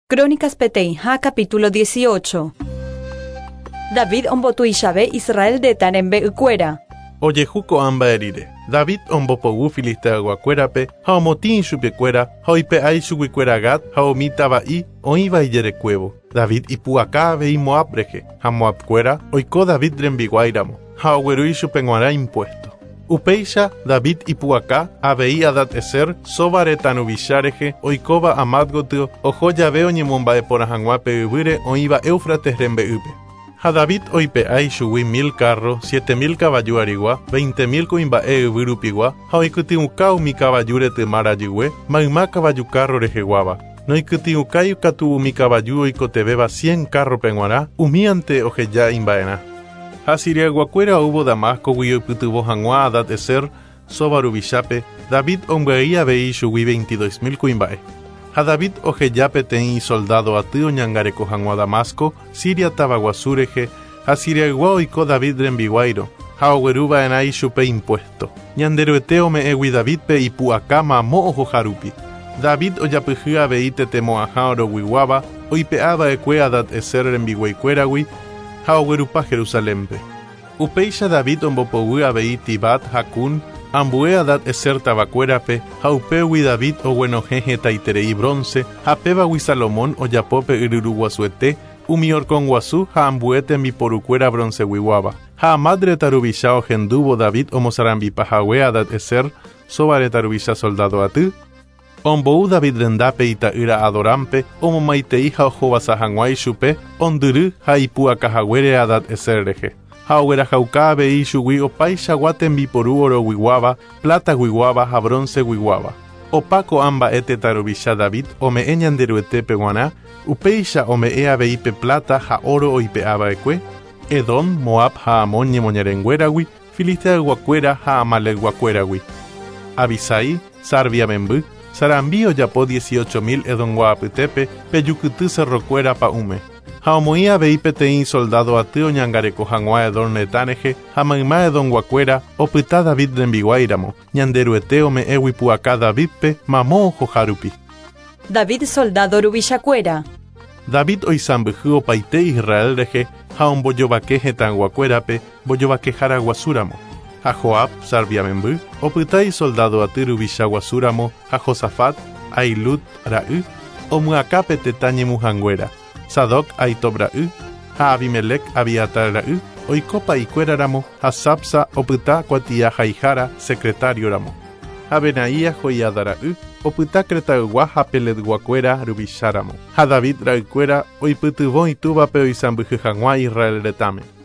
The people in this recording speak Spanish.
Crónicas Peteija, capítulo 18. David ombotuishabe Israel de Tanembe Ucuera. Oyehuko amba erire. David ombopogu filistea guacuerape, haomotin xupecuera, haoipe ai xuguicuera gat, haomita i, oiva iyere cuevo. David ipuaca vei moabreje, hamoabcuera, oiko David rembiguairamo, haoguerui xupenguara impuesto. Upeisha David ipuaca, avei adat eser, sobaretanubishareje, oikova amadgotio, ojoya veo ñemombae por ajanguape ubire, oiva Éufrates rembeupe. A David oipe ai xugui 1000 carro, 7000 caballu arigua, 20.000 coimbae ubirupigua, haoikutiukau mi caballure temara yue, maima caballu carro rejeguaba. Noikutiukayu katubu mi caballu oikotebeba 100 carro penguara, umiante ojeya imbaena. Asiria guacuera hubo Damasco guioputubo hangua adat eser, sobarubishape, David ombeia vei xugui 22.000 coimbae. A David ojeyape teni soldado atio ñangareco hangua Damasco, Siria tabaguasureje, a Siria guaoiko David rembiguairo, haogueruba enai xupe impuesto. Ñanderueteo me egui David pe ipuacama mo ojo jarupi. David oyapujia veite temoajaoro guiguaba, oipeaba eque adat eser rembiguaicueragui, haoguerupa Jerusalempe. Upeisha David ombopoguia vei Tibat Hakun, ambue adat eser tabacuerape, haupewi David o buenojeje taiterei bronce, hapebawi Salomón o yapope iruruguasuete, umior con guasú, ha ambuete mi porucuera bronce guiguaba. Ha madre tarubishao gendubo David o mozarambi pahahue adat eser, sobare tarubisha soldado atu. Ombou David rendape ita ira adorampe, omo maite hija ojobasa hanguai xupe, onduru ha ipua cajaguere adat eserreje. Hauera jaucabe y xugui opaisha guatembi poru oro guiguaba, plata guiguaba, ha bronce guiguaba. Opaco amba ete tarubisha David, ome eñanderuete peguana, upeisha ome ea beipe plata, ha oro oipeaba eque, Edom, Moab, ha amonye moñarengueragui, Filistea guacuera, ha amalek guacueragui. Abisai, Sarbia membu, Sarambio yapó 18.000 Edom guaputepe, peyucutu cerrocuera pa ume. Haomoia veipe tein soldado ateo ñangareco hangua edor netaneje, hamaima edon guacuera, opita David rembiguairamo, ñanderueteo me ewipuaca Davidpe, mamo ojo jarupi. David soldado rubishacuera. David oisambuju opaite Israel reje, haomboyovaqueje tan guacuerape, boyovaquejara guasuramo. A Joab, Sarbia membu, opitai soldado atirubisha guasuramo, a Josafat, Ailut ra'u, omuacape tetañe mujanguera. Sadok aitobra'u, ha Abimelech Abiatar ra'u, oikopa ikueraramo, ha Sapsa opita cuatia jaijara, secretario ramo. Ha Benaía joiadara'u, opita cretagua ha Pelet guacuera rubisharamo. Ha David ra'ucuera, oiputubo ituba pe oisambuju hangua Israel retame.